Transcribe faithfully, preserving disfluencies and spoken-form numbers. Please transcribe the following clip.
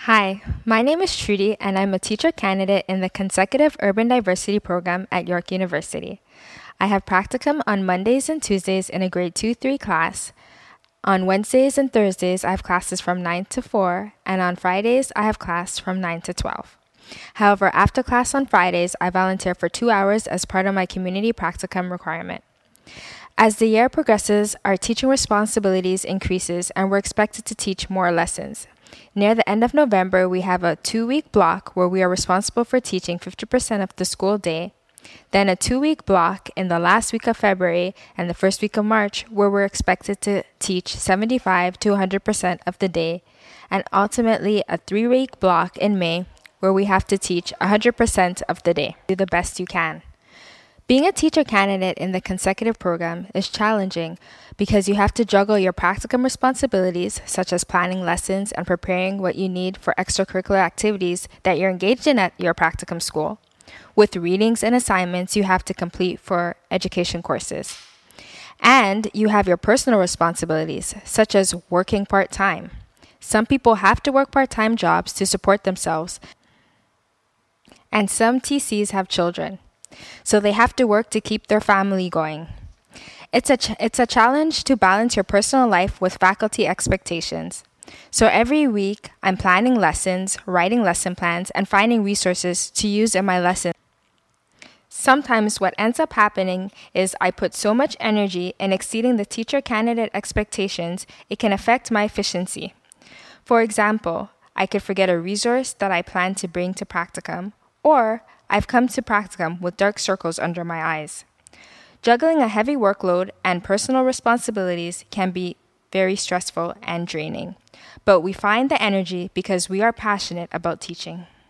Hi, my name is Trudy, and I'm a teacher candidate in the Consecutive Urban Diversity Program at York University. I have practicum on Mondays and Tuesdays in a grade two three class. On Wednesdays and Thursdays, I have classes from nine to four, and on Fridays, I have class from nine to twelve. However, after class on Fridays, I volunteer for two hours as part of my community practicum requirement. As the year progresses, our teaching responsibilities increases, and we're expected to teach more lessons. Near the end of November, we have a two-week block where we are responsible for teaching fifty percent of the school day, then a two-week block in the last week of February and the first week of March where we're expected to teach seventy-five to one hundred percent of the day, and ultimately a three-week block in May where we have to teach one hundred percent of the day. Do the best you can. Being a teacher candidate in the consecutive program is challenging because you have to juggle your practicum responsibilities, such as planning lessons and preparing what you need for extracurricular activities that you're engaged in at your practicum school, with readings and assignments you have to complete for education courses. And you have your personal responsibilities, such as working part-time. Some people have to work part-time jobs to support themselves, and some T Cs have children, so they have to work to keep their family going. It's a ch- it's a challenge to balance your personal life with faculty expectations. So every week, I'm planning lessons, writing lesson plans, and finding resources to use in my lesson. Sometimes what ends up happening is I put so much energy in exceeding the teacher candidate expectations, it can affect my efficiency. For example, I could forget a resource that I plan to bring to practicum, or I've come to practicum with dark circles under my eyes. Juggling a heavy workload and personal responsibilities can be very stressful and draining, but we find the energy because we are passionate about teaching.